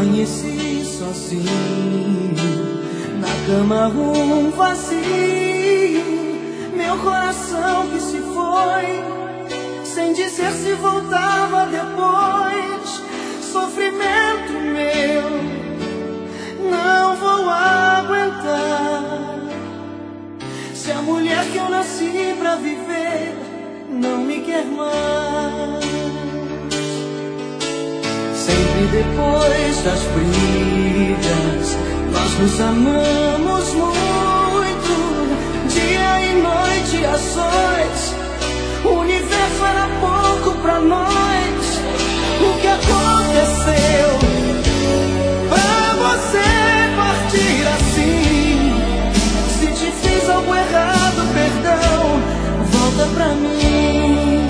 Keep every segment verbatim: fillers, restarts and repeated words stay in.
Amanheci sozinho, na cama um vazio, meu coração que se foi, sem dizer se voltava depois. Sofrimento meu, não vou aguentar. Se a mulher que eu nasci pra viver não me quer mais. Sempre depois das brigas, nós nos amamos muito, dia e noite a sós. O universo era pouco pra nós. O que aconteceu pra você partir assim? Se te fiz algo errado, perdão, volta pra mim.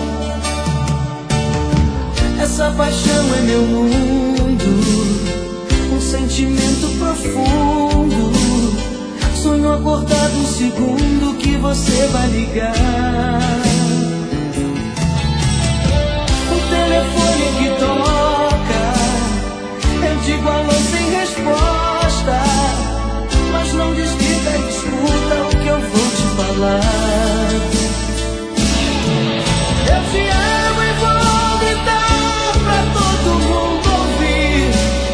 Essa paixão é meu mundo, um sentimento profundo. Sonho acordado um segundo que você vai ligar. O telefone que toca, eu digo alô sem resposta, mas não desliga, escuta o que eu vou te falar. Eu te amo e vou gritar pra todo mundo ouvir.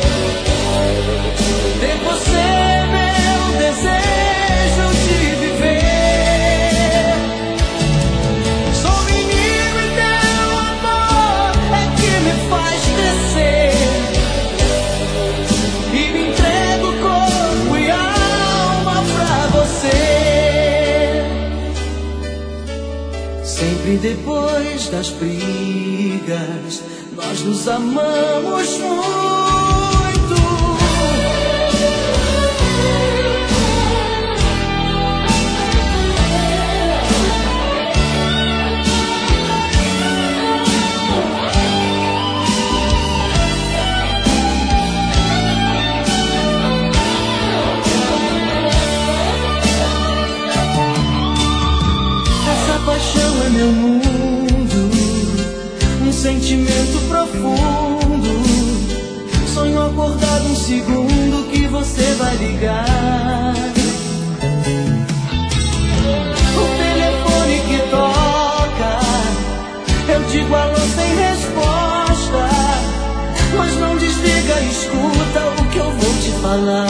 Ter você é meu desejo de viver. Sou menino e teu amor é que me faz crescer, e me entrego corpo e alma pra você. Sempre depois das brigas, nós nos amamos muito. Essa paixão é meu mundo, um sentimento profundo. Sonho acordado um segundo que você vai ligar. O telefone que toca, eu digo alô sem resposta, mas não desliga, escuta o que eu vou te falar.